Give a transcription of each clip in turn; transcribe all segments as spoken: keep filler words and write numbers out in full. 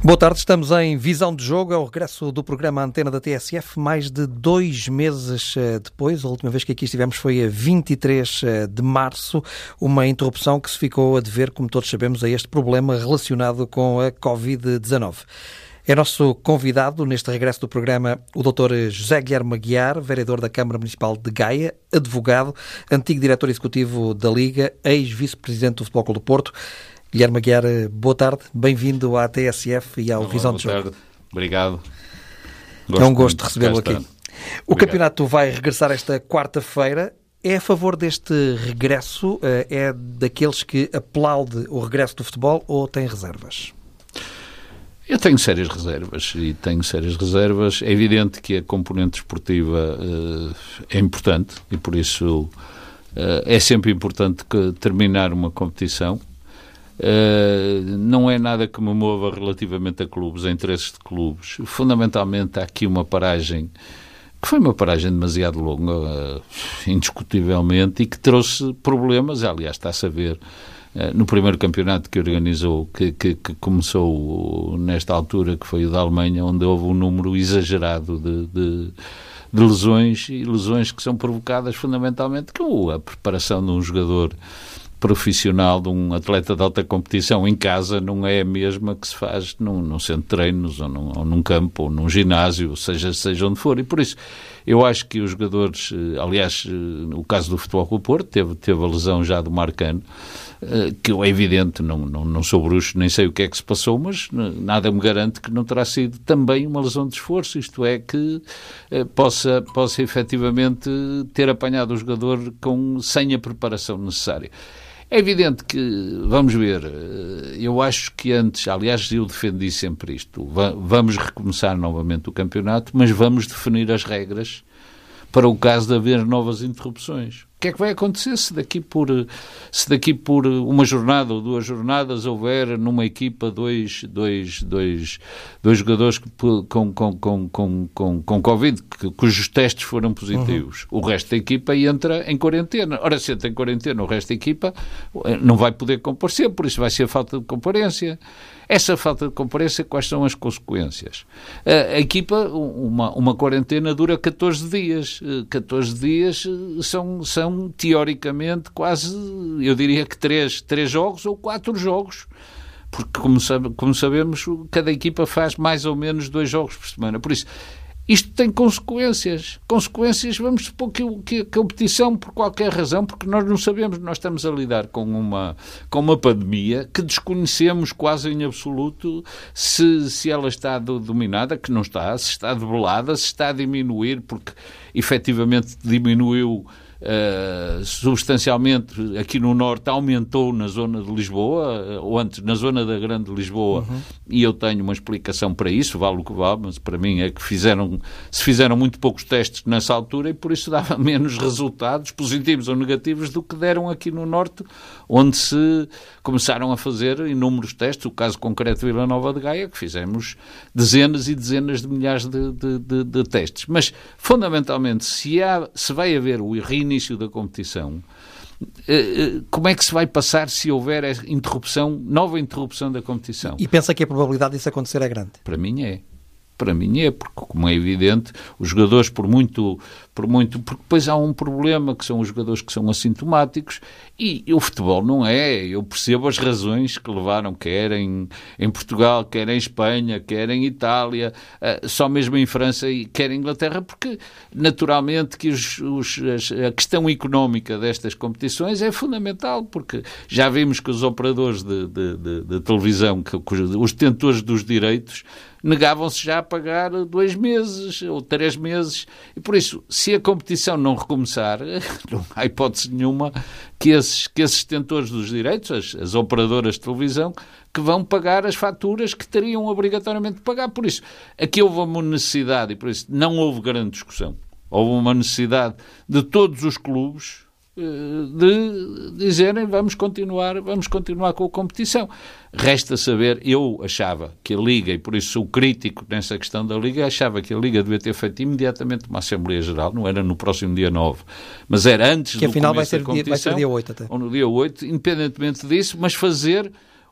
Boa tarde, estamos em Visão de Jogo, é o regresso do programa Antena da T S F, mais de dois meses depois. A última vez que aqui estivemos foi a vinte e três de março, uma interrupção que se ficou a dever, como todos sabemos, a este problema relacionado com a covid dezanove. É nosso convidado neste regresso do programa o doutor José Guilherme Aguiar, vereador da Câmara Municipal de Gaia, advogado, antigo diretor executivo da Liga, ex-vice-presidente do Futebol Clube do Porto. Guilherme Aguiar, boa tarde, bem-vindo à T S F e ao Olá, Visão de Jogo. Boa tarde, obrigado. Gosto é um gosto de recebê-lo aqui. Obrigado. O campeonato vai regressar esta quarta-feira. É a favor deste regresso? É daqueles que aplaude o regresso do futebol ou tem reservas? Eu tenho sérias reservas e tenho sérias reservas. É evidente que a componente esportiva uh, é importante e por isso uh, é sempre importante que terminar uma competição. Uh, não é nada que me mova relativamente a clubes, a interesses de clubes. Fundamentalmente há aqui uma paragem que foi uma paragem demasiado longa, uh, indiscutivelmente, e que trouxe problemas. Aliás, está-se a ver uh, no primeiro campeonato que organizou, que, que, que começou nesta altura, que foi o da Alemanha, onde houve um número exagerado de, de, de lesões, e lesões que são provocadas fundamentalmente com a preparação de um jogador profissional, de um atleta de alta competição em casa, não é a mesma que se faz num, num centro de treinos ou num, ou num campo ou num ginásio, seja, seja onde for. E por isso eu acho que os jogadores, aliás, o caso do Futebol Clube do Porto, teve, teve a lesão já do Marcano, que é evidente, não, não, não sou bruxo, nem sei o que é que se passou, mas nada me garante que não terá sido também uma lesão de esforço, isto é, que eh, possa, possa efetivamente ter apanhado o jogador com, sem a preparação necessária. É evidente que, vamos ver, eu acho que antes, aliás, eu defendi sempre isto, vamos recomeçar novamente o campeonato, mas vamos definir as regras para o caso de haver novas interrupções. O que é que vai acontecer se daqui por, se daqui por uma jornada ou duas jornadas houver numa equipa dois, dois, dois, dois jogadores com, com, com, com, com, com Covid, que, cujos testes foram positivos? Uhum. O resto da equipa entra em quarentena. Ora, se entra em quarentena, o resto da equipa não vai poder comparecer, por isso vai ser falta de comparência. Essa falta de comparência, quais são as consequências? A, a equipa, uma, uma quarentena dura catorze dias. catorze dias são, são teoricamente quase, eu diria que três, três jogos ou quatro jogos. Porque, como, sabe, como sabemos, cada equipa faz mais ou menos dois jogos por semana. Por isso, isto tem consequências. Consequências, vamos supor que, que a competição, por qualquer razão, porque nós não sabemos, nós estamos a lidar com uma, com uma pandemia que desconhecemos quase em absoluto se, se ela está dominada, que não está, se está debelada, se está a diminuir, porque efetivamente diminuiu Uh, substancialmente aqui no Norte, aumentou na zona de Lisboa, ou antes na zona da Grande Lisboa, uhum. E eu tenho uma explicação para isso, vale o que vale, mas para mim é que fizeram, se fizeram muito poucos testes nessa altura e por isso dava menos resultados, positivos ou negativos, do que deram aqui no Norte, onde se começaram a fazer inúmeros testes. O caso concreto de Vila Nova de Gaia, que fizemos dezenas e dezenas de milhares de, de, de, de testes. Mas, fundamentalmente, se, há, se vai haver o reinício início da competição, como é que se vai passar se houver interrupção, nova interrupção da competição? E pensa que a probabilidade disso acontecer é grande? Para mim é. Para mim é, porque, como é evidente, os jogadores, por muito, por muito... Porque depois há um problema, que são os jogadores que são assintomáticos, e, e o futebol não é. Eu percebo as razões que levaram, quer em, em Portugal, quer em Espanha, quer em Itália, uh, só mesmo em França e quer em Inglaterra, porque, naturalmente, que os, os, as, a questão económica destas competições é fundamental, porque já vimos que os operadores de, de, de, de televisão, que, que os detentores dos direitos, negavam-se já a pagar dois meses ou três meses. E por isso, se a competição não recomeçar, não há hipótese nenhuma que esses, que esses detentores dos direitos, as, as operadoras de televisão, que vão pagar as faturas que teriam obrigatoriamente de pagar. Por isso, aqui houve uma necessidade, e por isso não houve grande discussão. Houve uma necessidade de todos os clubes de dizerem vamos continuar, vamos continuar com a competição. Resta saber, eu achava que a Liga, e por isso sou crítico nessa questão da Liga, achava que a Liga devia ter feito imediatamente uma Assembleia Geral, não era no próximo dia nove, mas era antes que do afinal começo vai ser da competição, dia, vai ser dia oito até. ou no dia oito, independentemente disso, mas fazer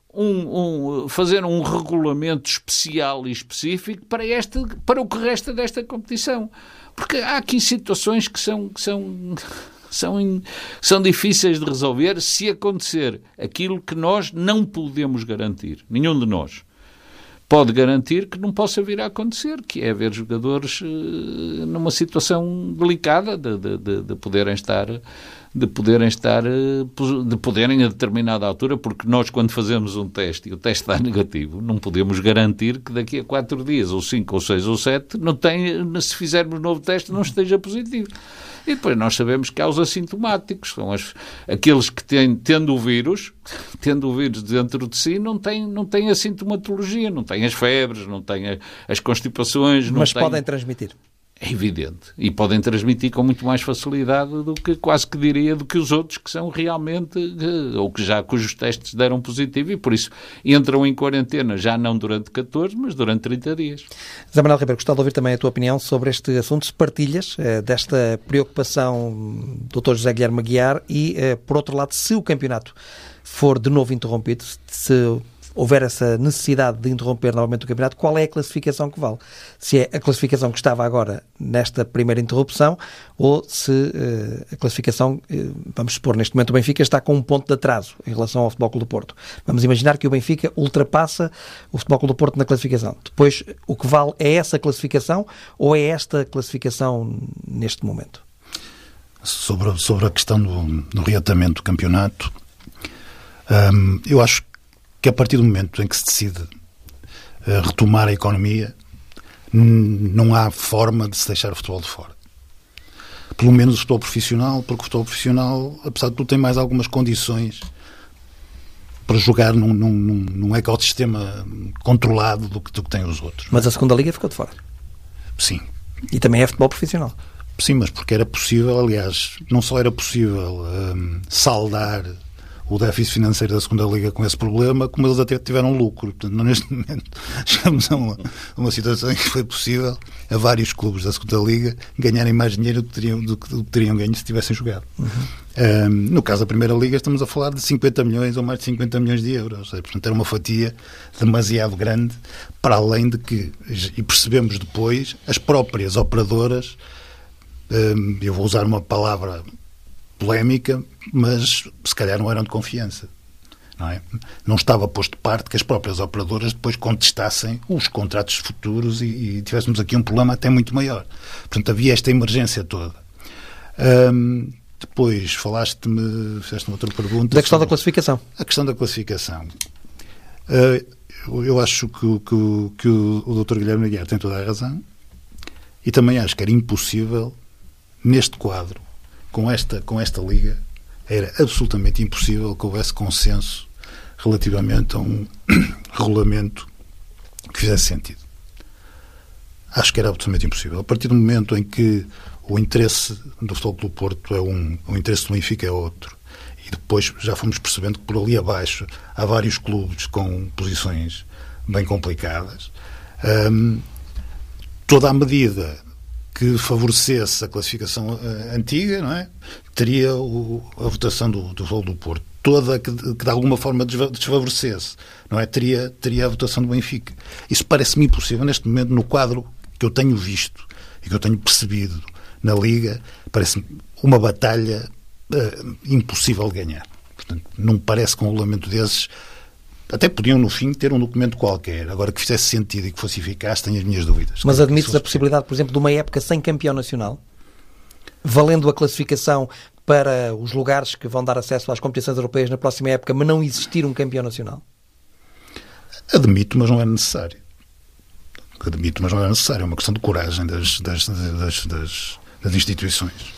um, um, fazer um regulamento especial e específico para, este, para o que resta desta competição. Porque há aqui situações que são, que são, são, são difíceis de resolver se acontecer aquilo que nós não podemos garantir. Nenhum de nós pode garantir que não possa vir a acontecer, que é haver jogadores uh, numa situação delicada de, de, de, de poderem estar, de poderem estar, uh, de poderem a determinada altura, porque nós quando fazemos um teste e o teste está negativo, não podemos garantir que daqui a quatro dias, ou cinco, ou seis, ou sete, não tem, se fizermos um novo teste, não esteja positivo. E depois nós sabemos que há os assintomáticos, são as, aqueles que têm, tendo o vírus, tendo o vírus dentro de si, não têm, não têm a sintomatologia, não têm as febres, não têm a, as constipações. Não Mas têm... podem transmitir. É evidente. E podem transmitir com muito mais facilidade do que, quase que diria, do que os outros que são realmente, ou que já, cujos testes deram positivo e por isso entram em quarentena, já não durante catorze, mas durante trinta dias. Zé Manuel Ribeiro, gostava de ouvir também a tua opinião sobre este assunto, se partilhas eh, desta preocupação do doutor José Guilherme Aguiar e, eh, por outro lado, se o campeonato for de novo interrompido, se houver essa necessidade de interromper novamente o campeonato, qual é a classificação que vale? Se é a classificação que estava agora nesta primeira interrupção ou se uh, a classificação, uh, vamos supor, neste momento o Benfica está com um ponto de atraso em relação ao Futebol Clube do Porto. Vamos imaginar que o Benfica ultrapassa o Futebol Clube do Porto na classificação. Depois, o que vale é essa classificação ou é esta classificação neste momento? Sobre, sobre a questão do, do reatamento do campeonato, um, eu acho que a partir do momento em que se decide uh, retomar a economia, n- não há forma de se deixar o futebol de fora. Pelo menos o futebol profissional, porque o futebol profissional, apesar de tudo, tem mais algumas condições para jogar num, num, num ecossistema controlado do que, do que tem os outros. Mas a segunda liga ficou de fora. Sim. E também é futebol profissional. Sim, mas porque era possível, aliás, não só era possível um, saldar o déficit financeiro da segunda liga com esse problema, como eles até tiveram lucro. Portanto, neste momento chegamos a uma, a uma situação em que foi possível a vários clubes da segunda liga ganharem mais dinheiro do que teriam, do que, do que teriam ganho se tivessem jogado. Uhum. Um, no caso da primeira liga estamos a falar de cinquenta milhões ou mais de cinquenta milhões de euros. Portanto, era uma fatia demasiado grande, para além de que, e percebemos depois, as próprias operadoras, um, eu vou usar uma palavra polémica, mas se calhar não eram de confiança. Não é? Não estava posto de parte que as próprias operadoras depois contestassem os contratos futuros e, e tivéssemos aqui um problema até muito maior. Portanto, havia esta emergência toda. Hum, depois falaste-me, fizeste-me outra pergunta. Da questão da classificação. A questão da classificação. Uh, eu acho que, que, que o, o doutor Guilherme Aguiar tem toda a razão e também acho que era impossível, neste quadro, com esta, com esta liga, era absolutamente impossível que houvesse consenso relativamente a um regulamento que fizesse sentido. Acho que era absolutamente impossível. A partir do momento em que o interesse do Futebol Clube do Porto é um, o interesse do Benfica é outro, e depois já fomos percebendo que por ali abaixo há vários clubes com posições bem complicadas, hum, toda a medida que favorecesse a classificação uh, antiga, não é? Teria o, a votação do, do Futebol do Porto. Toda que, que de alguma forma desfavorecesse, não é? Teria, teria a votação do Benfica. Isso parece-me impossível neste momento, no quadro que eu tenho visto e que eu tenho percebido na Liga, parece-me uma batalha uh, impossível de ganhar. Portanto, não me parece que um regulamento desses, até podiam, no fim, ter um documento qualquer. Agora, que fizesse sentido e que fosse eficaz, tenho as minhas dúvidas. Mas admites a possibilidade, por exemplo, de uma época sem campeão nacional, valendo a classificação para os lugares que vão dar acesso às competições europeias na próxima época, mas não existir um campeão nacional? Admito, mas não é necessário. Admito, mas não é necessário. É uma questão de coragem das, das, das, das, das instituições.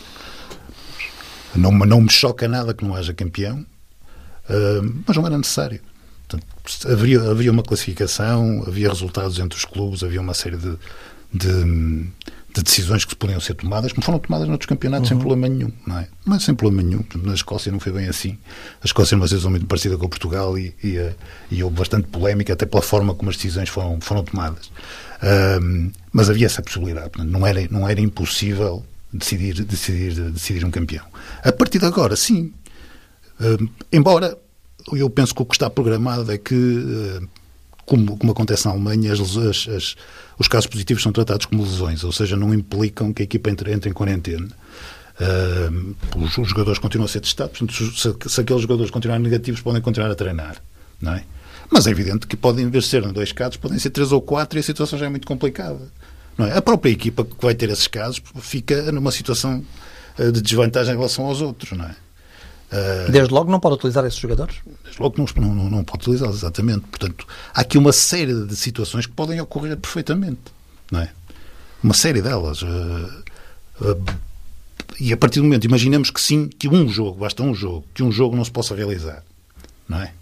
Não, não me choca nada que não haja campeão, uh, mas não era necessário. Portanto, havia, havia uma classificação, havia resultados entre os clubes, havia uma série de, de, de decisões que podiam ser tomadas, como foram tomadas noutros campeonatos, uhum. sem problema nenhum, não é? Mas sem problema nenhum. Na Escócia não foi bem assim. A Escócia é uma situação muito parecida com o Portugal e, e, e houve bastante polémica, até pela forma como as decisões foram, foram tomadas. Um, mas havia essa possibilidade. Portanto, não era, não era impossível decidir, decidir, decidir um campeão. A partir de agora, sim. Um, embora eu penso que o que está programado é que, como, como acontece na Alemanha, as, as, as, os casos positivos são tratados como lesões, ou seja, não implicam que a equipa entre, entre em quarentena. Uh, os, os jogadores continuam a ser testados, portanto, se, se aqueles jogadores continuarem negativos, podem continuar a treinar, não é? Mas é evidente que podem, em vez de serem dois casos, podem ser três ou quatro, e a situação já é muito complicada, não é? A própria equipa que vai ter esses casos fica numa situação de desvantagem em relação aos outros, não é? Uh, Desde logo não pode utilizar esses jogadores? Desde logo não, não, não pode utilizá-los, exatamente. Portanto, há aqui uma série de situações que podem ocorrer perfeitamente, não é? Uma série delas. Uh, uh, e a partir do momento, imaginemos que sim, que um jogo, basta um jogo, que um jogo não se possa realizar, não é?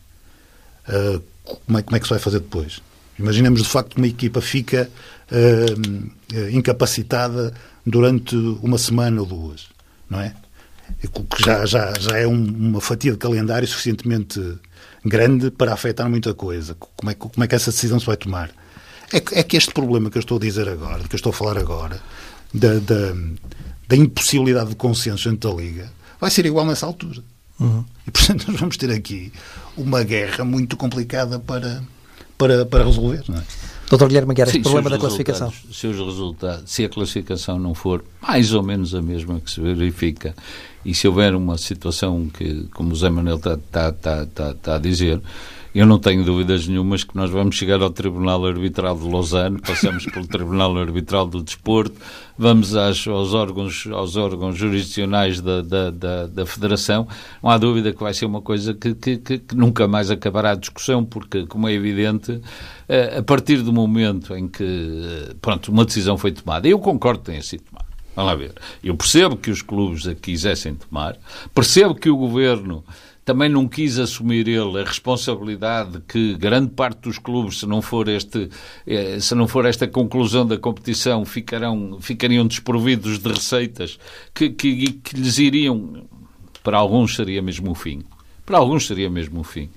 Uh, como é, como é que se vai fazer depois? Imaginemos de facto que uma equipa fica uh, uh, incapacitada durante uma semana ou duas, não é? Que já, já, já é um, uma fatia de calendário suficientemente grande para afetar muita coisa. Como é, como é que essa decisão se vai tomar? É, é que este problema que eu estou a dizer agora, que eu estou a falar agora, da, da, da impossibilidade de consenso dentro da Liga, vai ser igual nessa altura. Uhum. E, portanto, nós vamos ter aqui uma guerra muito complicada para, para, para resolver, não é? doutor Guilherme Aguiar, este problema da classificação. Se os resultados, se a classificação não for mais ou menos a mesma que se verifica, e se houver uma situação que, como o Zé Manuel está, está, está, está, está a dizer, eu não tenho dúvidas nenhumas que nós vamos chegar ao Tribunal Arbitral de Lausanne, passamos pelo Tribunal Arbitral do Desporto, vamos às, aos, órgãos, aos órgãos jurisdicionais da, da, da, da Federação. Não há dúvida que vai ser uma coisa que, que, que, que nunca mais acabará a discussão, porque, como é evidente, a partir do momento em que, pronto, uma decisão foi tomada, eu concordo que tenha sido tomada. Vamos lá ver. Eu percebo que os clubes a quisessem tomar, percebo que o Governo também não quis assumir ele a responsabilidade que grande parte dos clubes, se não for, este, se não for esta conclusão da competição, ficarão, ficariam desprovidos de receitas que, que, que lhes iriam, para alguns seria mesmo o fim. Para alguns seria mesmo o fim.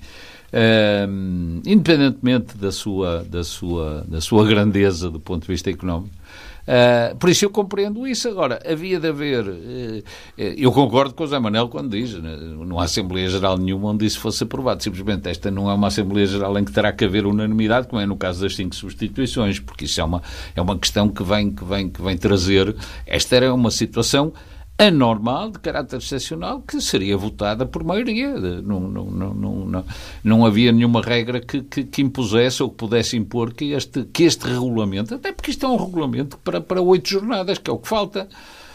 Uh, independentemente da sua, da, sua, da sua grandeza do ponto de vista económico. Uh, por isso eu compreendo isso. Agora, havia de haver, uh, eu concordo com o Zé Manuel quando diz, né, não há Assembleia Geral nenhuma onde isso fosse aprovado, simplesmente esta não é uma Assembleia Geral em que terá que haver unanimidade, como é no caso das cinco substituições, porque isso é uma, é uma questão que vem, que, vem, que vem trazer, esta era uma situação anormal, de caráter excepcional, que seria votada por maioria. Não, não, não, não, não, não havia nenhuma regra que, que, que impusesse ou que pudesse impor que este, que este regulamento, até porque isto é um regulamento para, para oito jornadas, que é o que falta.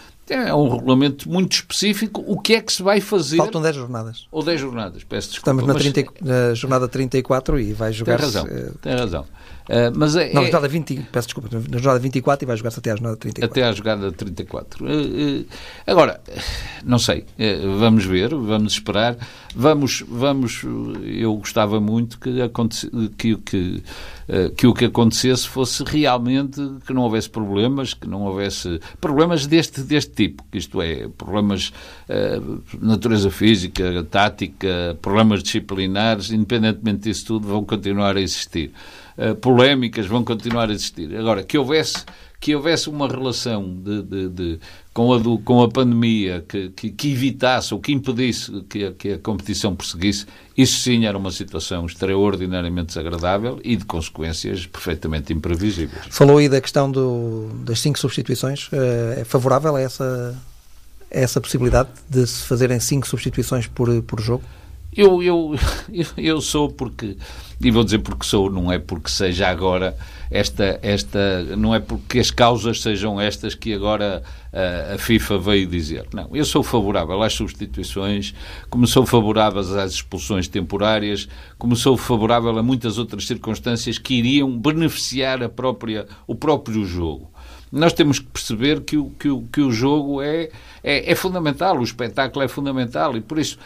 É um regulamento muito específico. O que é que se vai fazer? Faltam dez jornadas. Ou dez jornadas, peço desculpa. Estamos na, mas... trinta, na jornada trinta e quatro e vai jogar... Tem razão, tem razão. Uh, mas é, não, é... na jornada vinte, peço desculpa, na jornada vinte e quatro e vai jogar-se até à jornada trinta e quatro. Até à jogada trinta e quatro. Uh, uh, agora, não sei, uh, vamos ver, vamos esperar, vamos, vamos, eu gostava muito que, aconte... que, que, uh, que o que acontecesse fosse realmente que não houvesse problemas, que não houvesse problemas deste, deste tipo, que isto é, problemas uh, de natureza física, tática, problemas disciplinares, independentemente disso tudo, vão continuar a existir. Uh, polémicas vão continuar a existir. Agora, que houvesse, que houvesse uma relação de, de, de, com, a do, com a pandemia que, que, que evitasse ou que impedisse que a, que a competição prosseguisse, isso sim era uma situação extraordinariamente desagradável e de consequências perfeitamente imprevisíveis. Falou aí da questão do, das cinco substituições. Uh, é favorável a essa, a essa possibilidade de se fazerem cinco substituições por, por jogo? Eu, eu, eu sou porque, e vou dizer porque sou, não é porque seja agora esta, esta não é porque as causas sejam estas que agora a, a FIFA veio dizer. Não, eu sou favorável às substituições, como sou favorável às expulsões temporárias, como sou favorável a muitas outras circunstâncias que iriam beneficiar a própria, o próprio jogo. Nós temos que perceber que o, que o, que o jogo é, é, é fundamental, o espetáculo é fundamental e, por isso,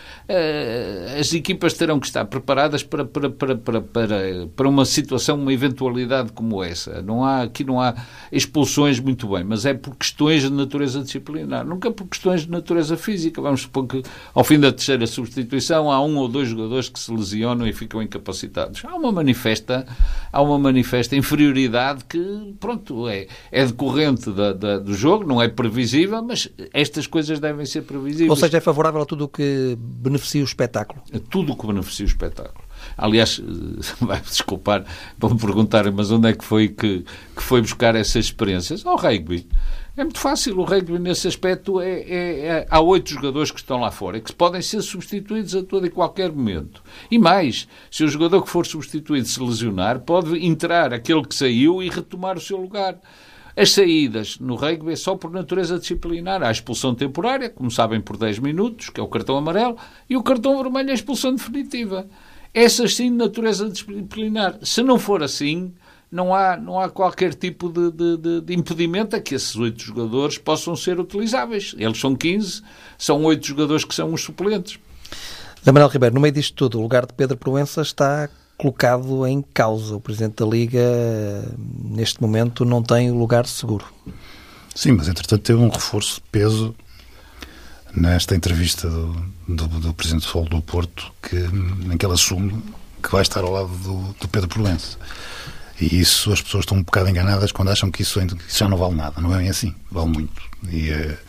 uh, as equipas terão que estar preparadas para, para, para, para, para, para uma situação, uma eventualidade como essa. Não há, aqui não há expulsões, muito bem, mas é por questões de natureza disciplinar, nunca por questões de natureza física. Vamos supor que, ao fim da terceira substituição, há um ou dois jogadores que se lesionam e ficam incapacitados. Há uma manifesta, há uma manifesta inferioridade que, pronto, é, é decorrente decorrente da, da, do jogo, não é previsível, mas estas coisas devem ser previsíveis. Ou seja, é favorável a tudo o que beneficia o espetáculo? A tudo o que beneficia o espetáculo. Aliás, vai-me desculpar para me perguntarem, mas onde é que foi que, que foi buscar essas experiências? Ao rugby. É muito fácil, o rugby nesse aspecto é, é, é, há oito jogadores que estão lá fora e que podem ser substituídos a todo e qualquer momento. E mais, se o jogador que for substituído se lesionar, pode entrar aquele que saiu e retomar o seu lugar. As saídas no rugby é só por natureza disciplinar. Há a expulsão temporária, como sabem, por dez minutos, que é o cartão amarelo, e o cartão vermelho é a expulsão definitiva. Essas sim de natureza disciplinar. Se não for assim, não há, não há qualquer tipo de, de, de impedimento a que esses oito jogadores possam ser utilizáveis. Eles são quinze, são oito jogadores que são os suplentes. Zé Manuel Ribeiro, no meio disto tudo, o lugar de Pedro Proença está colocado em causa. O Presidente da Liga, neste momento, não tem o lugar seguro. Sim, mas entretanto teve um reforço de peso nesta entrevista do, do, do Presidente do Futebol do Porto, que, em que ele assume que vai estar ao lado do, do Pedro Proença. E isso as pessoas estão um bocado enganadas quando acham que isso, que isso já não vale nada. Não é bem assim, vale muito. E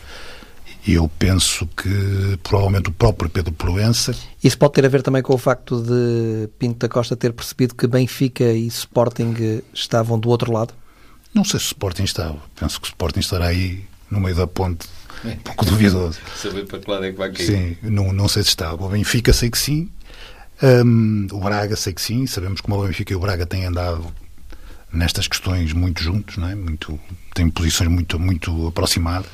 E eu penso que provavelmente o próprio Pedro Proença... Isso pode ter a ver também com o facto de Pinto da Costa ter percebido que Benfica e Sporting estavam do outro lado? Não sei se o Sporting estava. Penso que o Sporting estará aí no meio da ponte, um pouco duvidoso. Saber para que lado é que vai cair. Sim, não, não sei se estava. O Benfica sei que sim. Um, o Braga sei que sim. Sabemos como o Benfica e o Braga têm andado nestas questões muito juntos, não é? Muito, têm posições muito, muito aproximadas.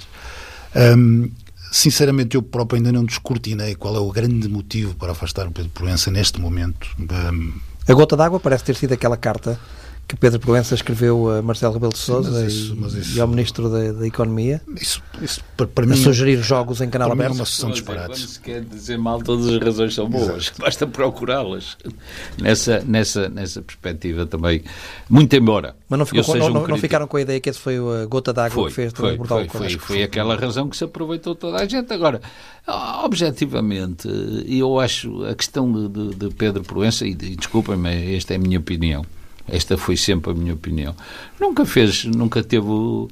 Um, sinceramente eu próprio ainda não descortinei qual é o grande motivo para afastar o Pedro Proença neste momento. Um, a gota d'água parece ter sido aquela carta que Pedro Proença escreveu a Marcelo Rebelo de Sousa e, e ao Ministro da, da Economia, isso, isso para, para a mim, sugerir jogos em canal aberto. É uma sessão de disparates. Quando se quer dizer mal, todas as razões são boas. Exato. Basta procurá-las. Nessa, nessa, nessa perspectiva também. Muito embora. Mas não, ficou com, não, um não ficaram com a ideia que esse foi a gota d'água que fez foi, transbordar foi, o foi, foi aquela razão que se aproveitou toda a gente. Agora, objetivamente, eu acho a questão de, de, de Pedro Proença, e, e desculpem-me, esta é a minha opinião. Esta foi sempre a minha opinião. Nunca fez, nunca teve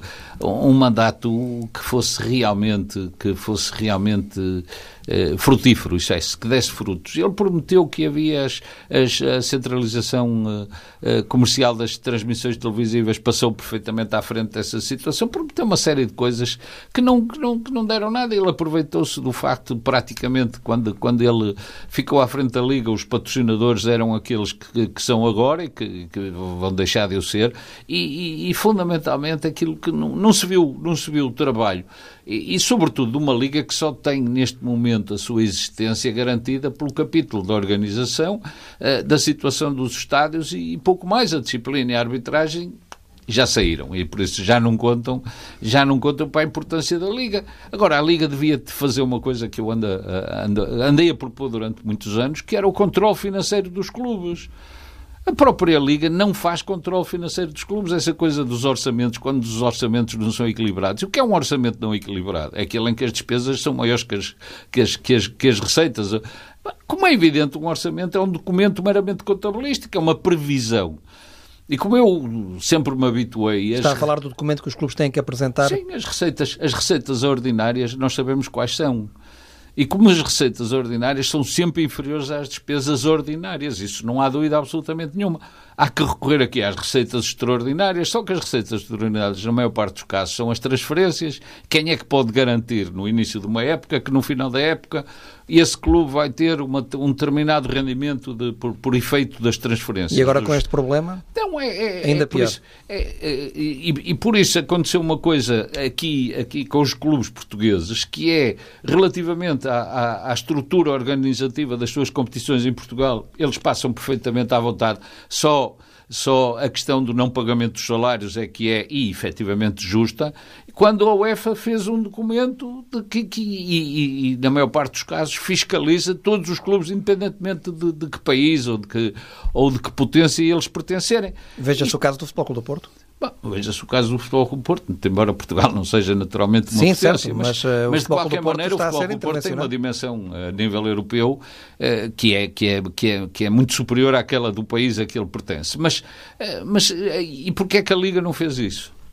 um mandato que fosse realmente, que fosse realmente eh, frutífero, isso é, que desse frutos. Ele prometeu que havia as, as, a centralização eh, comercial das transmissões televisivas, passou perfeitamente à frente dessa situação, prometeu uma série de coisas que não, que não, que não deram nada. Ele aproveitou-se do facto, praticamente, quando, quando ele ficou à frente da Liga, os patrocinadores eram aqueles que, que são agora e que, que vão deixar de o ser, e, e, e fundamentalmente aquilo que não, não se viu, não se viu o trabalho, e, e sobretudo de uma liga que só tem neste momento a sua existência garantida pelo capítulo da organização, uh, da situação dos estádios e, e pouco mais. A disciplina e a arbitragem já saíram e por isso já não contam, já não contam para a importância da Liga. Agora, a Liga devia fazer uma coisa que eu ando, ando, andei a propor durante muitos anos, que era o controle financeiro dos clubes. A própria Liga não faz controle financeiro dos clubes, essa coisa dos orçamentos, quando os orçamentos não são equilibrados. O que é um orçamento não equilibrado? É aquele em que as despesas são maiores que as, que as, que as, que as receitas. Como é evidente, um orçamento é um documento meramente contabilístico, é uma previsão. E como eu sempre me habituei... Está as... a falar do documento que os clubes têm que apresentar? Sim, as receitas, as receitas ordinárias nós sabemos quais são. E como as receitas ordinárias são sempre inferiores às despesas ordinárias, isso não há dúvida absolutamente nenhuma. Há que recorrer aqui às receitas extraordinárias, só que as receitas extraordinárias, na maior parte dos casos, são as transferências. Quem é que pode garantir no início de uma época que no final da época esse clube vai ter uma, um determinado rendimento de, por, por efeito das transferências? E agora dos... com este problema? Então, é, é, ainda é pior. Isso, é, é, e, e por isso aconteceu uma coisa aqui, aqui com os clubes portugueses, que é relativamente à, à, à estrutura organizativa das suas competições em Portugal, eles passam perfeitamente à vontade. Só Só a questão do não pagamento dos salários é que é, e efetivamente, justa, quando a UEFA fez um documento de que, que e, e, e, na maior parte dos casos, fiscaliza todos os clubes, independentemente de, de que país ou de que, ou de que potência eles pertencerem. Veja-se o caso do Futebol Clube do Porto. Bom, veja-se o caso do Futebol Clube do Porto, embora Portugal não seja naturalmente uma Sim, potência, certo, mas, mas, uh, mas de qualquer maneira o Futebol Clube do Porto tem uma dimensão a nível europeu uh, que, é, que, é, que, é, que é muito superior àquela do país a que ele pertence. Mas, uh, mas uh, e porquê é que a Liga não fez isso?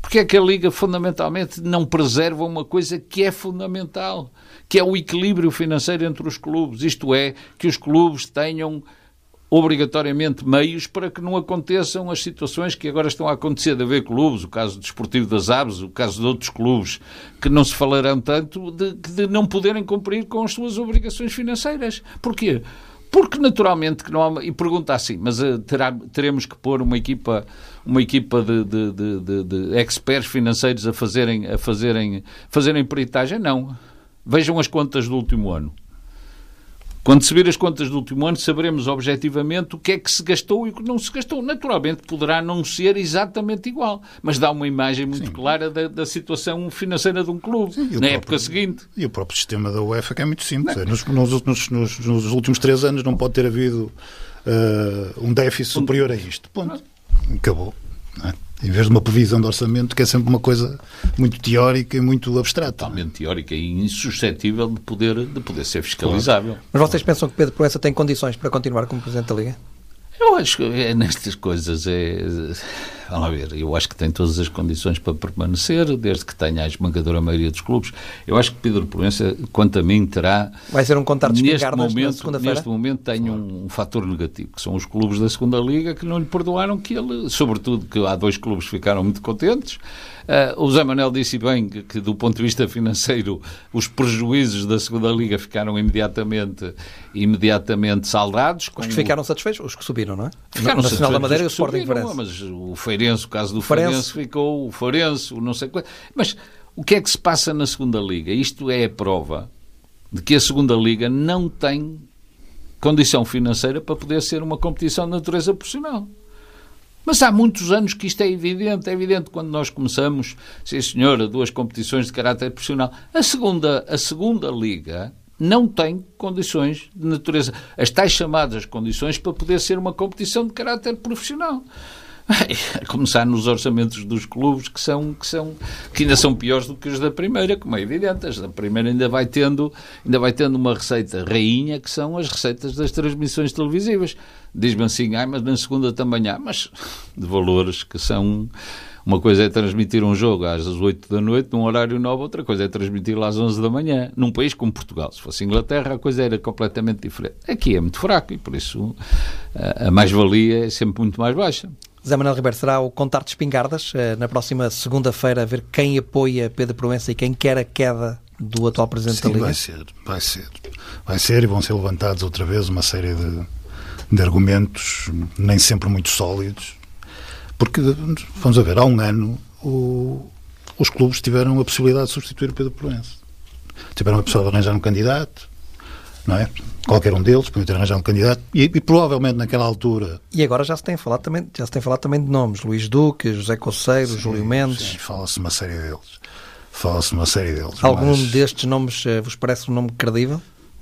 Porque é que a Liga fundamentalmente não preserva uma coisa que é fundamental, que é o equilíbrio financeiro entre os clubes, isto é, que os clubes tenham obrigatoriamente meios para que não aconteçam as situações que agora estão a acontecer de haver clubes, o caso do Desportivo das Aves, o caso de outros clubes que não se falarão tanto, de, de não poderem cumprir com as suas obrigações financeiras. Porquê? Porque naturalmente que não há... E pergunta assim, mas uh, terá, teremos que pôr uma equipa, uma equipa de, de, de, de, de experts financeiros a fazerem, a fazerem, fazerem peritagem? Não. Vejam as contas do último ano. Quando se vir as contas do último ano, saberemos objetivamente o que é que se gastou e o que não se gastou. Naturalmente, poderá não ser exatamente igual, mas dá uma imagem muito Sim. clara da, da situação financeira de um clube, Sim, na próprio, época seguinte. E o próprio sistema da UEFA, que é muito simples. É, nos, nos, nos, nos, nos últimos três anos não pode ter havido uh, um déficit superior a isto. Ponto. Acabou. Não é? Em vez de uma previsão de orçamento, que é sempre uma coisa muito teórica e muito abstrata. Totalmente teórica e insuscetível de poder, de poder ser fiscalizável. Mas vocês pensam que Pedro Proença tem condições para continuar como Presidente da Liga? Eu acho que é, nestas coisas é... Vamos ver, eu acho que tem todas as condições para permanecer, desde que tenha a esmagadora maioria dos clubes. Eu acho que Pedro Proença, quanto a mim, terá... Vai ser um contar de espingardas momento, na segunda-feira? Neste momento tem um, um fator negativo, que são os clubes da segunda Liga que não lhe perdoaram que ele... Sobretudo que há dois clubes que ficaram muito contentes. Uh, o José Manuel disse bem que, que, do ponto de vista financeiro, os prejuízos da segunda Liga ficaram imediatamente, imediatamente saldados. Os que ficaram satisfeitos? Os que subiram, não é? Ficaram o Nacional da Madeira e o Sporting Farense. Mas o Feirense, o caso do Feirense, Feirense ficou, o Feirense, o não sei qual. Mas o que é que se passa na segunda Liga? Isto é a prova de que a segunda Liga não tem condição financeira para poder ser uma competição de natureza profissional. Mas há muitos anos que isto é evidente. É evidente quando nós começamos, sim senhora, duas competições de caráter profissional. A segunda, a segunda Liga não tem condições de natureza, as tais chamadas condições para poder ser uma competição de caráter profissional. A começar nos orçamentos dos clubes que, são, que, são, que ainda são piores do que os da primeira, como é evidente. As da primeira ainda vai tendo, ainda vai tendo uma receita rainha, que são as receitas das transmissões televisivas. Diz-me assim, ah, mas na segunda também há, mas de valores que são... Uma coisa é transmitir um jogo às oito da noite, num horário novo, outra coisa é transmitir às onze da manhã, num país como Portugal. Se fosse Inglaterra, a coisa era completamente diferente. Aqui é muito fraco e, por isso, a mais-valia é sempre muito mais baixa. José Manuel Ribeiro, será o contar de espingardas na próxima segunda-feira, a ver quem apoia Pedro Proença e quem quer a queda do atual Presidente Sim, da Liga? vai ser, vai ser. Vai ser e vão ser levantados outra vez uma série de, de argumentos, nem sempre muito sólidos, porque, vamos a ver, há um ano o, os clubes tiveram a possibilidade de substituir o Pedro Proença. Tiveram a possibilidade de arranjar um candidato, não é? Qualquer um deles podia ter arranjado um candidato e, e provavelmente naquela altura... E agora já se tem falado também, já se tem falado também de nomes. Luís Duque, José Coceiro, sim, Júlio Mendes... Sim, fala-se uma série deles. Fala-se uma série deles. Algum mas... destes nomes vos parece um nome credível?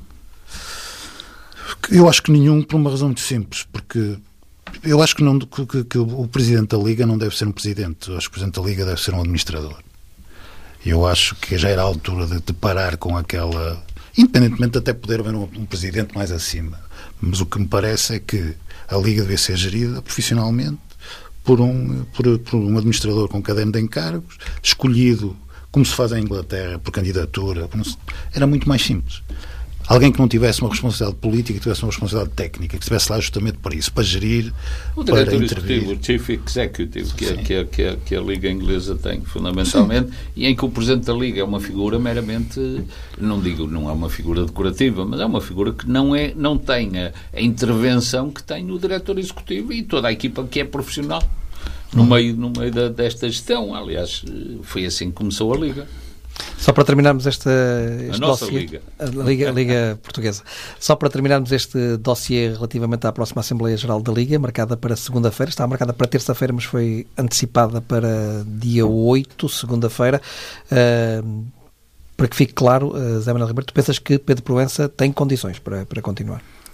Eu acho que nenhum, por uma razão muito simples, porque... Eu acho que, não, que, que o Presidente da Liga não deve ser um Presidente. Eu acho que o Presidente da Liga deve ser um administrador. E eu acho que já era a altura de, de parar com aquela... Independentemente de até poder haver um, um Presidente mais acima. Mas o que me parece é que a Liga deve ser gerida profissionalmente por um, por, por um administrador com caderno de encargos, escolhido, como se faz em Inglaterra, por candidatura. Era muito mais simples. Alguém que não tivesse uma responsabilidade política, que tivesse uma responsabilidade técnica, que estivesse lá justamente para isso, para gerir, o para diretor intervir. Executivo, o Chief Executive, que, é, que, é, que, é, que a Liga Inglesa tem, fundamentalmente, sim, e em que o Presidente da Liga é uma figura meramente, não digo, não é uma figura decorativa, mas é uma figura que não, é, não tem a, a intervenção que tem o Diretor Executivo e toda a equipa que é profissional no meio, no meio da, desta gestão. Aliás, foi assim que começou a Liga. Só para terminarmos este, este a nossa dossiê, Liga. A Liga, a Liga Portuguesa. Só para terminarmos este dossiê relativamente à próxima Assembleia Geral da Liga, marcada para segunda-feira, estava marcada para terça-feira, mas foi antecipada para dia oito, segunda-feira. Uh, para que fique claro, uh, José Manuel Ribeiro, tu pensas que Pedro Proença tem condições para, para continuar?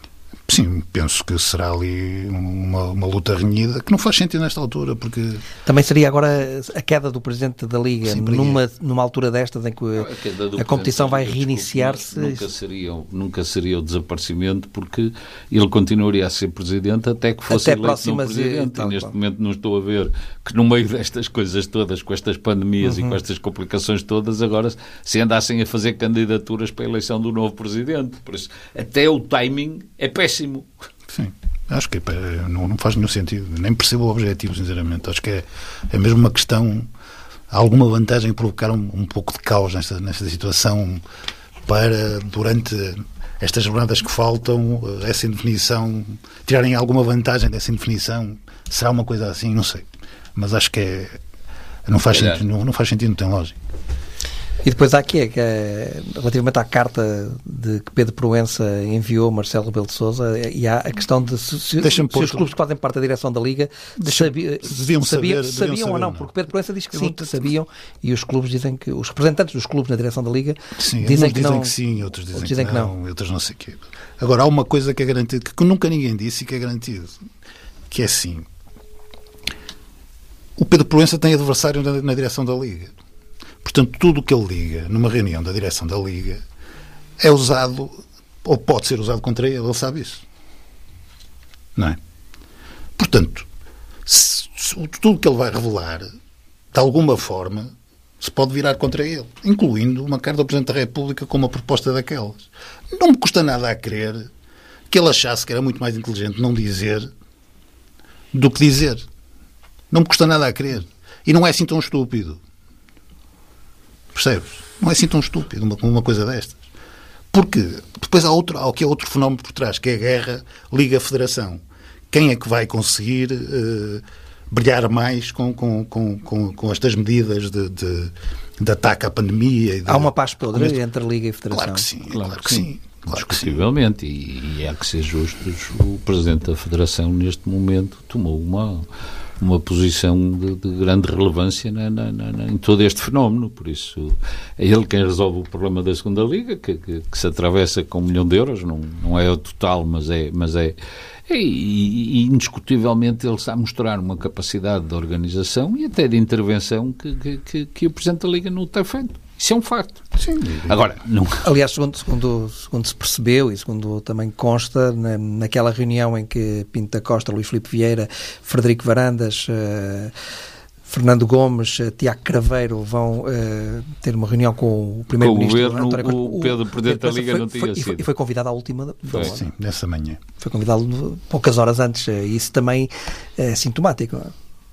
Sim, penso que será ali uma, uma luta renhida, que não faz sentido nesta altura, porque... Também seria agora a queda do Presidente da Liga, Sim, numa, numa altura destas em que a, a competição vai reiniciar-se. Nunca seria, nunca seria o desaparecimento, porque ele continuaria a ser Presidente até que fosse até eleito no Presidente. E, tal, e neste tal. momento não estou a ver que no meio destas coisas todas, com estas pandemias uhum. e com estas complicações todas, agora se andassem a fazer candidaturas para a eleição do novo Presidente. Por isso, até o timing é péssimo. Sim, acho que não, não faz nenhum sentido, nem percebo o objetivo, sinceramente. Acho que é, é mesmo uma questão, há alguma vantagem em provocar um, um pouco de caos nesta, nesta situação para, durante estas jornadas que faltam, essa indefinição, tirarem alguma vantagem dessa indefinição. Será uma coisa assim? Não sei. Mas acho que é, não, faz sentido, não, não faz sentido, não tem lógica. E depois há aqui, é, que é, relativamente à carta de que Pedro Proença enviou Marcelo Rebelo de Sousa, e há a questão de se, se, se os clubes que fazem parte da direção da Liga sabi, deviam sabia, saber, sabiam saber, ou não, não, porque Pedro Proença diz que eu sim, que sabiam, e os clubes dizem que, os representantes dos clubes na direção da Liga sim, dizem, que, dizem não, que sim, outros dizem, outros dizem que, que não, não, outros não sei o quê. Agora, há uma coisa que é garantida, que nunca ninguém disse e que é garantido, que é assim: o Pedro Proença tem adversário na, na direção da Liga. Portanto, tudo o que ele diga numa reunião da direção da Liga é usado, ou pode ser usado contra ele, ele sabe isso. Não é? Portanto, se, se, tudo o que ele vai revelar, de alguma forma, se pode virar contra ele, incluindo uma carta do Presidente da República com uma proposta daquelas. Não me custa nada a crer que ele achasse que era muito mais inteligente não dizer do que dizer. Não me custa nada a crer. E não é assim tão estúpido. Percebes? Não é assim tão estúpido uma, uma coisa destas. Porque depois há outro, há, que é outro fenómeno por trás, que é a guerra Liga-Federação. Quem é que vai conseguir uh, brilhar mais com, com, com, com, com estas medidas de, de, de ataque à pandemia? E de, há uma paz podre este... entre Liga e Federação? Claro que sim, claro, claro que sim. sim. Claro Discutivelmente, e, e há que ser justos, o Presidente da Federação neste momento tomou uma... uma posição de, de grande relevância na, na, na, em todo este fenómeno, por isso é ele quem resolve o problema da segunda Liga, que, que, que se atravessa com um milhão de euros, não, não é o total, mas é, mas é, é e, e indiscutivelmente ele está a mostrar uma capacidade de organização e até de intervenção que, que, que, que o Presidente da Liga não tem feito. Isso é um facto. Sim. Agora, não... Aliás, segundo, segundo, segundo se percebeu e segundo também consta, na, naquela reunião em que Pinto da Costa, Luís Filipe Vieira, Frederico Varandas, uh, Fernando Gomes, uh, Tiago Craveiro vão uh, ter uma reunião com o Primeiro-Ministro. Com o Governo, o, o Pedro, Presidente da Liga, foi, não tinha foi, sido. E foi convidado à última foi, hora. Sim, nessa manhã. Foi convidado poucas horas antes. E isso também é sintomático, não é?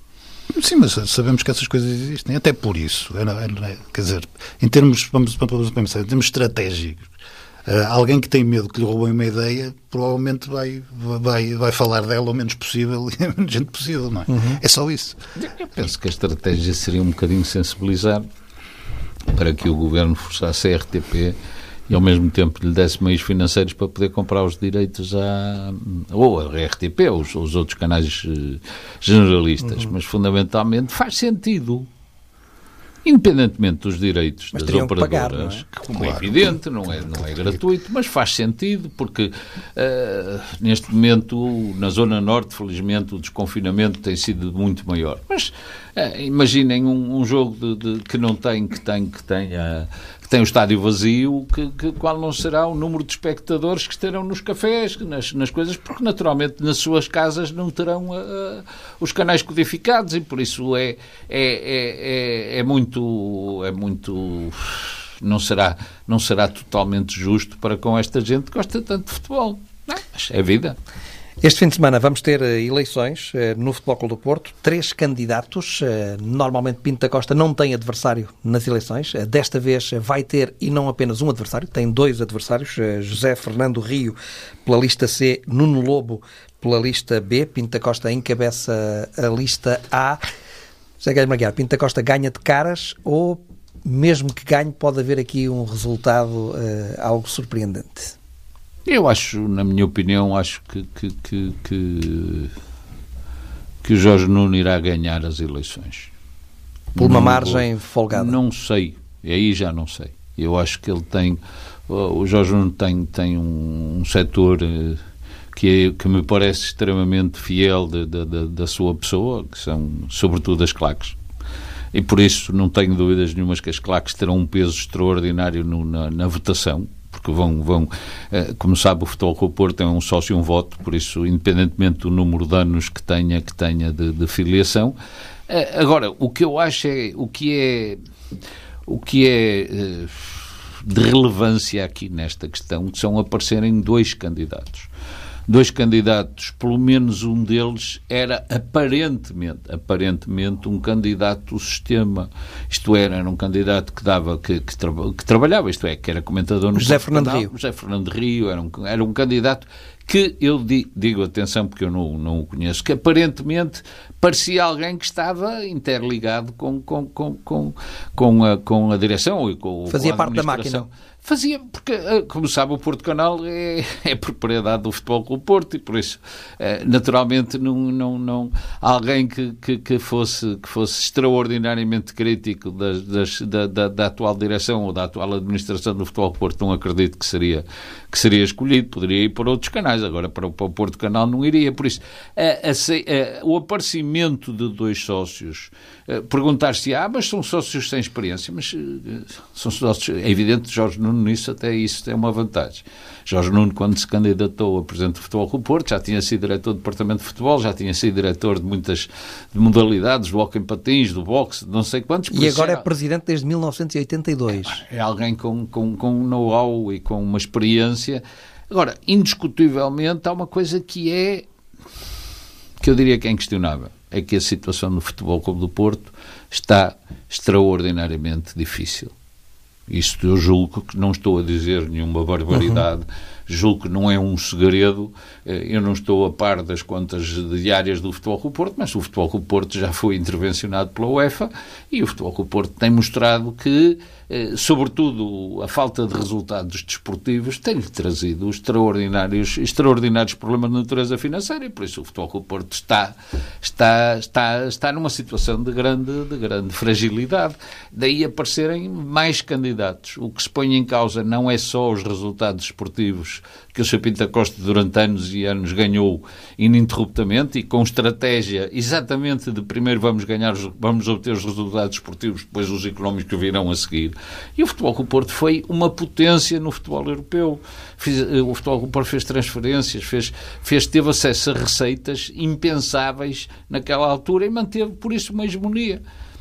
Sim, mas sabemos que essas coisas existem, até por isso. É, é, quer dizer, em termos, vamos, vamos pensar, em termos estratégicos, uh, alguém que tem medo que lhe roubem uma ideia, provavelmente vai, vai, vai falar dela o menos possível e a menos gente possível, não é? Uhum. É só isso. Eu penso que a estratégia seria um bocadinho sensibilizar para que o Governo forçasse a R T P e ao mesmo tempo lhe desse meios financeiros para poder comprar os direitos à, ou a R T P, ou os, os outros canais uh, generalistas, uhum. Mas fundamentalmente faz sentido, independentemente dos direitos mas das operadoras, pagar, não é? Como claro. É evidente, não é, não é gratuito, mas faz sentido, porque uh, neste momento, na Zona Norte, felizmente, o desconfinamento tem sido muito maior. Mas uh, imaginem um, um jogo de, de, que não tem, que tem, que tenha... que tem o estádio vazio, que, que, qual não será o número de espectadores que estarão nos cafés, nas, nas coisas, porque naturalmente nas suas casas não terão uh, os canais codificados e por isso é, é, é, é, é muito, é muito não será, não será totalmente justo para com esta gente que gosta tanto de futebol. Não, mas é vida. Este fim de semana vamos ter eleições no Futebol Clube do Porto, três candidatos. Normalmente Pinto da Costa não tem adversário nas eleições. Desta vez vai ter, e não apenas um adversário, tem dois adversários. José Fernando Rio pela lista C, Nuno Lobo pela lista B. Pinto da Costa encabeça a lista A. José Guilherme Aguiar, Pinto da Costa ganha de caras ou, mesmo que ganhe, pode haver aqui um resultado uh, algo surpreendente? Eu acho, na minha opinião, acho que, que, que, que, que o Jorge Nuno irá ganhar as eleições. Por uma não margem vou, folgada? Não sei, aí já não sei. Eu acho que ele tem, o Jorge Nuno tem, tem um, um setor que, é, que me parece extremamente fiel de, de, de, da sua pessoa, que são sobretudo as claques. E por isso não tenho dúvidas nenhumas que as claques terão um peso extraordinário no, na, na votação, porque vão, vão como sabe, o Futebol Clube do Porto é um sócio e um voto, por isso, independentemente do número de anos que tenha, que tenha de, de filiação. Agora, o que eu acho é, o que é, o que é de relevância aqui nesta questão, são aparecerem dois candidatos. Dois candidatos, pelo menos um deles era aparentemente, aparentemente um candidato do sistema. Isto era, era um candidato que dava, que, que, tra que trabalhava, isto é, que era comentador no José Fernando Rio. José Fernando Rio, era um, era um candidato que eu di, digo, atenção, porque eu não, não o conheço, que aparentemente parecia alguém que estava interligado com, com, com, com, com, a, com a direção e com, Fazia com a parte da máquina. Fazia, porque, como sabe, o Porto Canal é, é propriedade do Futebol Clube do Porto e, por isso, naturalmente, não, não, não, alguém que, que, que, fosse, que fosse extraordinariamente crítico das, das, da, da, da atual direção ou da atual administração do Futebol Clube do Porto, não acredito que seria, que seria escolhido. Poderia ir para outros canais, agora para, para o Porto Canal não iria. Por isso, a, a, a, o aparecimento de dois sócios, perguntar-se, ah, mas são sócios sem experiência, mas são sócios, é evidente, Jorge Nuno, nisso até isso tem uma vantagem. Jorge Nuno, quando se candidatou a presidente do Futebol Clube do Porto, já tinha sido diretor do departamento de futebol, já tinha sido diretor de muitas modalidades, do hóquei em patins, do boxe, de não sei quantos. E agora era, é presidente desde mil novecentos e oitenta e dois. É, é alguém com, com, com um know-how e com uma experiência. Agora, indiscutivelmente, há uma coisa que é, que eu diria que é inquestionável, é que a situação do Futebol Clube do Porto está extraordinariamente difícil. Isto eu julgo que não estou a dizer nenhuma barbaridade, uhum. Julgo que não é um segredo. Eu não estou a par das contas diárias do Futebol Clube do Porto, mas o Futebol Clube do Porto já foi intervencionado pela UEFA e o Futebol Clube do Porto tem mostrado que, sobretudo, a falta de resultados desportivos tem-lhe trazido extraordinários, extraordinários problemas de natureza financeira e por isso o Futebol Clube do Porto está, está, está, está numa situação de grande, de grande fragilidade. Daí aparecerem mais candidatos. O que se põe em causa não é só os resultados desportivos que o senhor Pinto da Costa durante anos e anos ganhou ininterruptamente e com estratégia exatamente de primeiro vamos ganhar, vamos obter os resultados desportivos, depois os económicos que virão a seguir. E o Futebol Clube do Porto foi uma potência no futebol europeu. Fiz, o Futebol Clube do Porto fez transferências, fez, fez, teve acesso a receitas impensáveis naquela altura e manteve por isso uma hegemonia.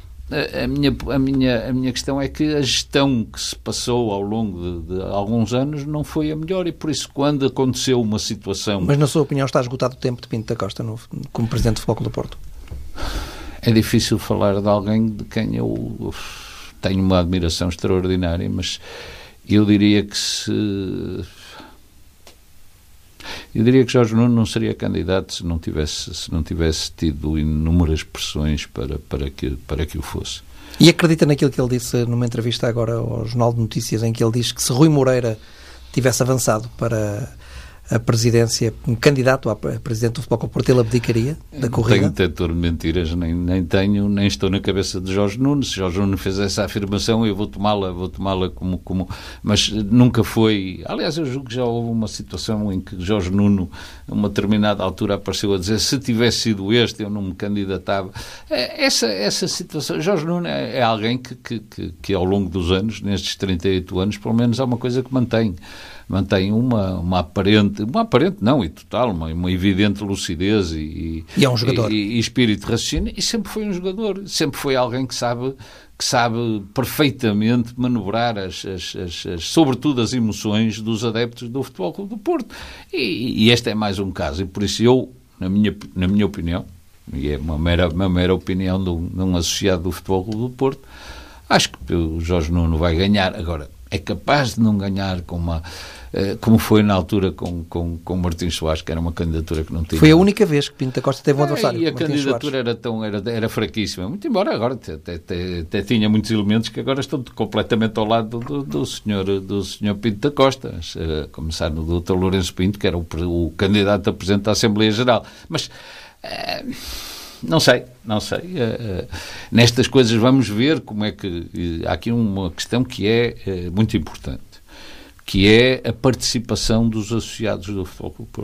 A, a, minha, a, minha, a minha questão é que a gestão que se passou ao longo de, de alguns anos não foi a melhor e por isso quando aconteceu uma situação... Mas na sua opinião está esgotado o tempo de Pinto da Costa no, como Presidente do Futebol Clube do Porto? É difícil falar de alguém de quem eu tenho uma admiração extraordinária, mas eu diria que se... Eu diria que Jorge Nuno não seria candidato se não tivesse, se não tivesse tido inúmeras pressões para, para, que, para que o fosse. E acredita naquilo que ele disse numa entrevista agora ao Jornal de Notícias, em que ele diz que se Rui Moreira tivesse avançado para a presidência, um candidato a presidente do Futebol Clube do Porto, ele abdicaria da corrida? Tenho detector de mentiras, nem, nem tenho, nem estou na cabeça de Jorge Nuno. Se Jorge Nuno fez essa afirmação, eu vou tomá-la, vou tomá-la como, como... Mas nunca foi... Aliás, eu julgo que já houve uma situação em que Jorge Nuno, a uma determinada altura, apareceu a dizer se tivesse sido este, eu não me candidatava. Essa, essa situação... Jorge Nuno é, é alguém que, que, que, que, ao longo dos anos, nestes trinta e oito anos, pelo menos há uma coisa que mantém. Mantém uma, uma aparente, uma aparente não, e total, uma, uma evidente lucidez e, e é um jogador. E, e espírito de raciocínio, e sempre foi um jogador, sempre foi alguém que sabe, que sabe perfeitamente manobrar, as, as, as, as, sobretudo as emoções dos adeptos do Futebol Clube do Porto. E, e este é mais um caso, e por isso eu, na minha, na minha opinião, e é uma mera, uma mera opinião de um, de um associado do Futebol Clube do Porto, acho que o Jorge Nuno vai ganhar. Agora, é capaz de não ganhar com uma, uh, como foi na altura com, com, com Martins Soares, que era uma candidatura que não tinha. Foi a única vez que Pinto da Costa teve um adversário. É, e a Martins candidatura era, tão, era, era fraquíssima, muito embora agora até, até, até tinha muitos elementos que agora estão completamente ao lado do, do, do, senhor, do senhor Pinto da Costa, a começar no doutor Lourenço Pinto, que era o, o candidato a presidente da Assembleia Geral. Mas... Uh, Não sei, não sei. Uh, nestas coisas vamos ver como é que... Uh, há aqui uma questão que é uh, muito importante, que é a participação dos associados do Futebol Clube do Porto.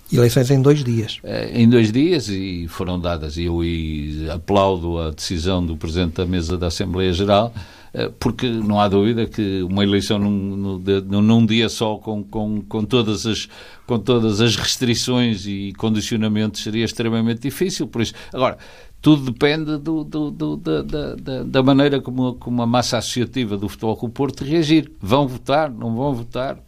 Eleições em dois dias. Em dois dias e foram dadas, e eu e aplaudo a decisão do Presidente da Mesa da Assembleia Geral, porque não há dúvida que uma eleição num, num, num dia só com, com, com, todas as, com todas as restrições e condicionamentos seria extremamente difícil, por isso, agora, tudo depende do, do, do, da, da, da maneira como, como a massa associativa do Futebol Clube do Porto reagir. Vão votar? Não vão votar?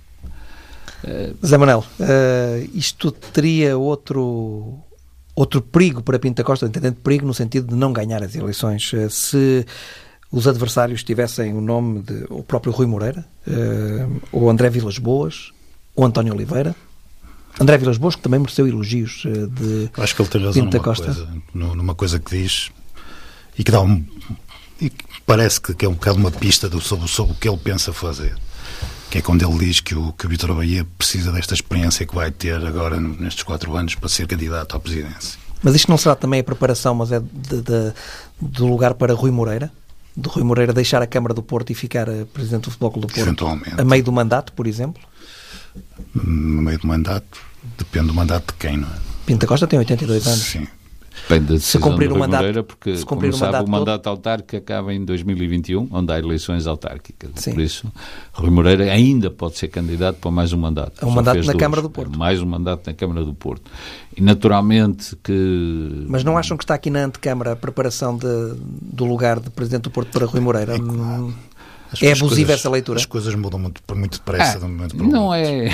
Zé Manuel, uh, isto teria outro... outro perigo para Pinto da Costa, entendendo perigo no sentido de não ganhar as eleições, uh, se os adversários tivessem o nome de o próprio Rui Moreira, uh, ou André Vilas Boas, ou António Oliveira. André Vilas Boas, que também mereceu elogios uh, de Eu acho que ele tem razão Pinto da numa Costa. Coisa, numa coisa que diz e que dá um... e que parece que, que é um bocado uma pista do, sobre, sobre o que ele pensa fazer. Que é quando ele diz que o, que o Vítor Bahia precisa desta experiência que vai ter agora nestes quatro anos para ser candidato à presidência. Mas isto não será também a preparação, mas é de, de, do lugar para Rui Moreira? De Rui Moreira deixar a Câmara do Porto e ficar Presidente do Futebol Clube do Porto? Eventualmente. A meio do mandato, por exemplo? No meio do mandato, depende do mandato de quem, não é? Pinto da Costa tem oitenta e dois anos. Sim. Depende da decisão se cumprir do o Rui mandato, Moreira, porque, se cumprir como o sabe, mandato o mandato autárquico acaba em dois mil e vinte e um, onde há eleições autárquicas. Sim. Por isso, Rui Moreira ainda pode ser candidato para mais um mandato. É um Só mandato fez na dois. Câmara do Porto. É mais um mandato na Câmara do Porto. E, naturalmente, que... Mas não acham que está aqui na antecâmara a preparação de, do lugar de Presidente do Porto para Rui Moreira? É, claro. As, é as abusiva coisas, essa leitura? As coisas mudam muito, muito depressa Ah, de um momento para o não outro. é...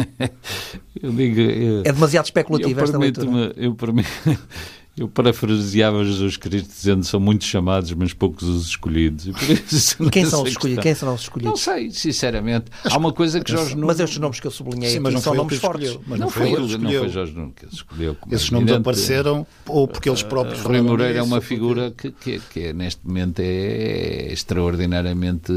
eu digo... Eu, é demasiado especulativa eu esta leitura? Eu, para mim... Eu parafraseava Jesus Cristo dizendo são muitos chamados, mas poucos os escolhidos. E, por isso, e quem, são os que escolhidos? quem serão os escolhidos? Não sei, sinceramente. Há uma coisa que Jorge Nuno... Mas estes nomes que eu sublinhei Sim, aqui mas não são foi nomes ele que fortes. escolheu. Mas não, não foi foi ele ele, que não escolheu. foi Jorge Nuno que escolheu. Como Esses é nomes evidente. apareceram ou porque eles próprios... Rui Moreira é uma porque... figura que, que, que é, neste momento é extraordinariamente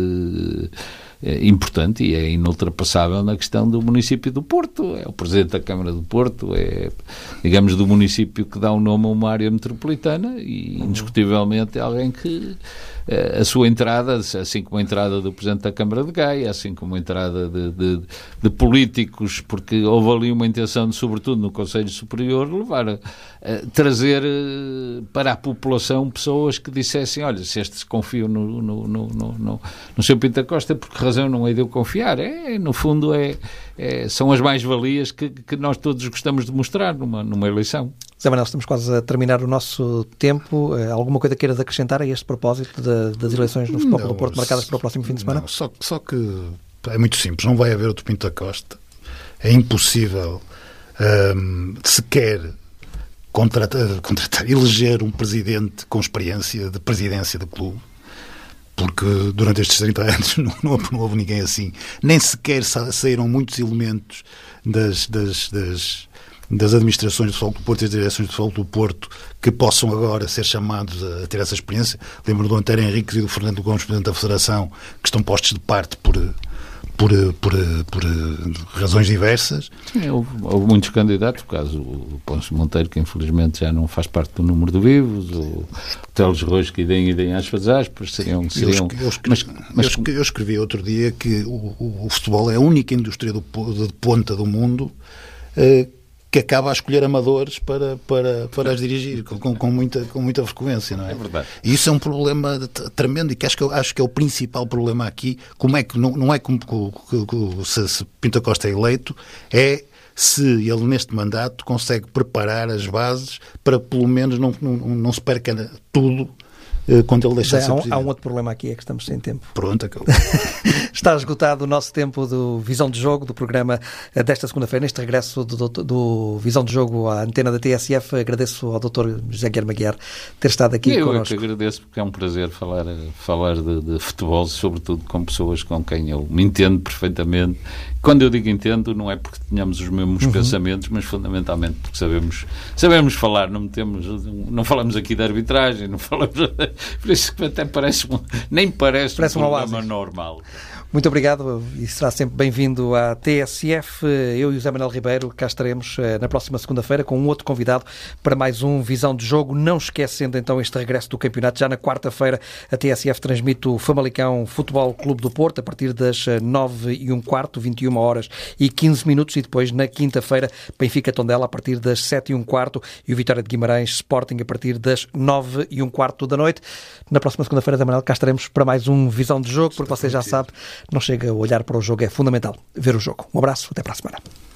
é, importante e é inultrapassável na questão do município do Porto. É o Presidente da Câmara do Porto, é, digamos, do município que dá o nome a uma área metropolitana e, indiscutivelmente, é alguém que a sua entrada, assim como a entrada do Presidente da Câmara de Gaia, assim como a entrada de, de, de políticos, porque houve ali uma intenção, de, sobretudo no Conselho Superior, levar a, a trazer para a população pessoas que dissessem, olha, se estes confiam no, no, no, no, no, no seu Pinto da Costa, por que razão não hei de eu confiar? É, no fundo, é, é, são as mais-valias que, que nós todos gostamos de mostrar numa, numa eleição. Zé Manuel, estamos quase a terminar o nosso tempo. Alguma coisa queiras acrescentar a este propósito de, das eleições no Futebol Clube do Porto marcadas para o próximo fim de semana? Não, só, só que é muito simples. Não vai haver outro Pinto da Costa. É impossível hum, sequer contratar, contratar, eleger um presidente com experiência de presidência do clube. Porque durante estes trinta anos não, não, não houve ninguém assim. Nem sequer sa- saíram muitos elementos das... das, das das administrações do Futebol do Porto e das direções do Futebol do Porto que possam agora ser chamados a ter essa experiência. Lembro do Antero Henriques e do Fernando Gomes, Presidente da Federação, que estão postos de parte por, por, por, por razões diversas. Sim, houve, houve muitos candidatos, o caso o Ponce Monteiro, que infelizmente já não faz parte do número de vivos, o Teles Rojo, que idem, idem às aspas, seriam... seriam eu, escrevi, mas, mas, eu, escrevi, eu escrevi outro dia que o, o, o futebol é a única indústria do, de ponta do mundo eh, que acaba a escolher amadores para, para, para as dirigir com, com, muita, com muita frequência, não é? É verdade. E isso é um problema tremendo e que acho que, acho que é o principal problema aqui. Como é que, não, não é como que, que, se, se Pinto da Costa é eleito, é se ele neste mandato consegue preparar as bases para pelo menos não, não, não se perca tudo quando ele deixa de ser há, um, presidente. há um outro problema aqui, é que estamos sem tempo. Pronto, acabou. Está esgotado o nosso tempo do Visão de Jogo, do programa desta segunda-feira, neste regresso do, do, do Visão de Jogo à antena da T S F. Agradeço ao doutor José Guilherme Aguiar ter estado aqui eu connosco. Eu que agradeço, porque é um prazer falar, falar de, de futebol, sobretudo com pessoas com quem eu me entendo perfeitamente. Quando eu digo entendo, não é porque tenhamos os mesmos uhum. pensamentos, mas fundamentalmente porque sabemos, sabemos falar, não metemos, não falamos aqui de arbitragem, não falamos, por isso que até parece, nem parece, parece um uma programa oásis. normal. Muito obrigado e será sempre bem-vindo à T S F. Eu e o José Manuel Ribeiro cá estaremos na próxima segunda-feira com um outro convidado para mais um Visão de Jogo. Não esquecendo então este regresso do campeonato. Já na quarta-feira a T S F transmite o Famalicão Futebol Clube do Porto a partir das nove e um quarto, vinte e uma horas e quinze minutos, e depois na quinta-feira Benfica Tondela a partir das sete e um quarto e o Vitória de Guimarães Sporting a partir das nove e um quarto da noite. Na próxima segunda-feira, Zé Manuel, cá estaremos para mais um Visão de Jogo, porque você já sabe, não chega a olhar para o jogo, é fundamental ver o jogo. Um abraço, até para a semana.